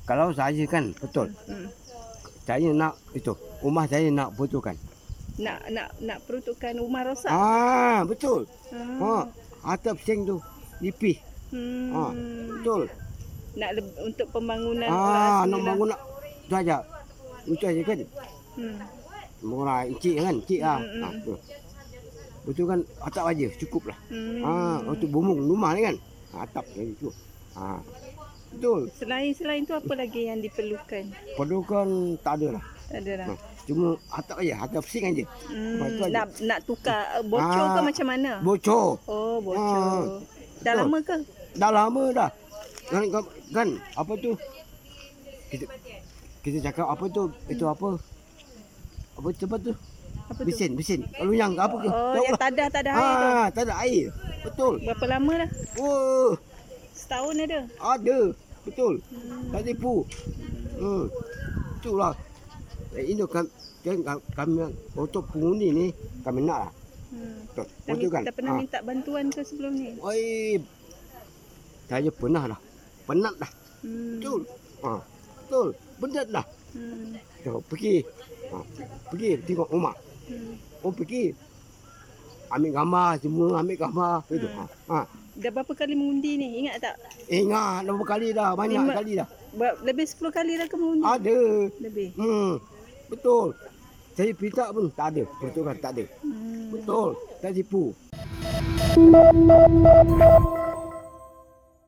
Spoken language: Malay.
Kalau saya kan betul. Saya nak itu, rumah saya nak betulkan. Nak peruntukan rumah rosak. Betul. Atap seng tu nipis. Betul. Untuk pembangunan Nak bangun nak tu aja. Itu aja kan. Bangun encik kan, encik betul. Betul kan, atap aja cukup lah. Untuk bumung rumah ni kan. Atap jadi tu. Betul. Selain tu apa lagi yang diperlukan? Perlukan tak ada lah. Tak ada lah. Cuma atap aja, atap sing aja. Nak tukar bocor ke macam mana? Bocor. Oh, bocor. Dah lama ke? Dah lama dah. Kan apa tu? Kita cakap apa tu? Itu apa? Apa cepat tu? Apa tu? Mesin. Luyang ke apa ke? Oh, yang tadah air tu. Tadah air. Betul. Berapa lama dah? Oh, setahun ada? Ada. Betul. Tak tipu. Itulah. Ini kan kami untuk pengundi ni kami nak lah. Tapi tak pernah minta bantuan ke sebelum ni? Saya pernah dah. Penat dah. Betul. Betul. Penat dah. Pergi tengok rumah. Pergi. Ambil gambar semua, itu. Dah berapa kali mengundi ni? Ingat tak? Ingat berapa kali dah, banyak kali dah. Lebih 10 kali dah ke mengundi? Ada. Lebih. Betul. Saya pinta pun tak ada. Betul kan tak ada. Betul. Tak tipu.